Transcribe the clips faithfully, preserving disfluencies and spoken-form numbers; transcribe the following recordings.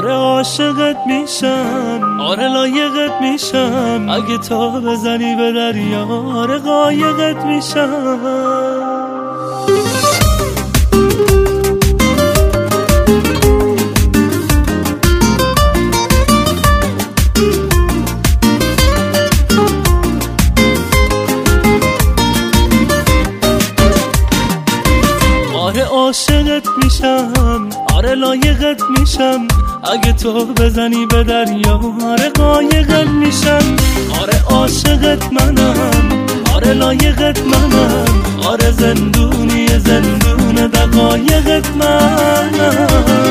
آره عاشقت میشم، آره لایقت میشم، اگه تا بزنی به دریا آره قایقت میشم. آره عاشقت میشم، آره لایقت میشم، اگه تو بزنی به دریا آره قایقت میشم. آره عاشقت منم، آره لایقت منم، آره زندونی زندون دقایقت منم.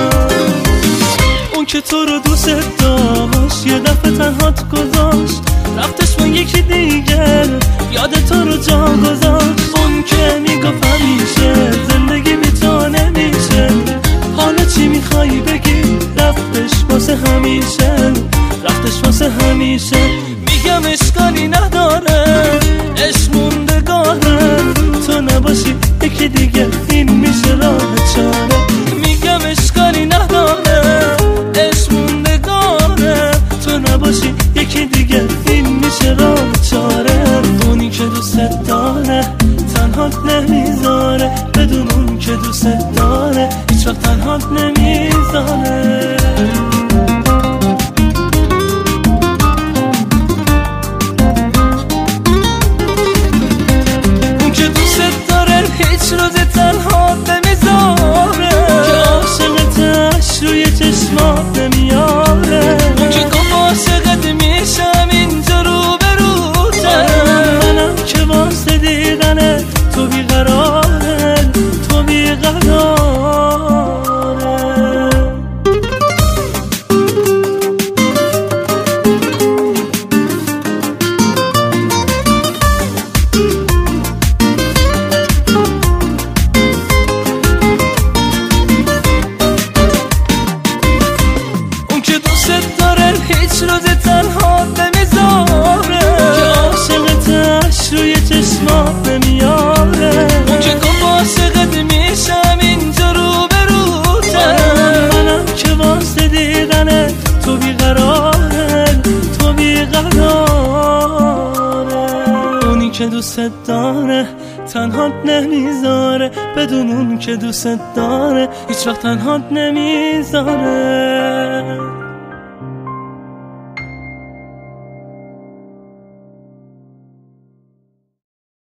اون که تو رو دوست داشت یه دفعه تنهات گذاشت، رفتش با یکی دیگر یاد تو رو جا گذاشت. اون که میگفت همیشه زندگی بی تو نمیشه، حالا چی میخوای بگی؟ رفتش واسه همیشه، رفتش واسه همیشه. میگم اشکالی نداره، عشق موندگاره، تو نباشی یکی دیگه این میشه راه چاره. میگم اشکالی نداره، عشق موندگاره، تو نباشی یکی دیگه این میشه راه چاره. اونی که دوست داره تنهات نمیذاره، بدون اون که دوست داره هیچ وقت تنهات نمیذاره. اون که دوست داره هیچ روز تنهات نمیذاره، که عاشقتش روی چشمات نمیاره. اون که گفت عاشقت میشم اینجا رو به روته، منم که واسه دیدنه تو بیقراره، تو بیقراره. اون که دوست داره هیچ روز تنهات نمیذاره، که عاشقتش روی چشمات نمیاره. اون که گفت عاشقت میشم اینجا رو به روته، منم که واسه دیدنه تو بیقراره، تو بیقراره. اونی که دوست داره تنهات نمیذاره، بدون اون که دوست داره هیچ وقت تنهات نمیذاره.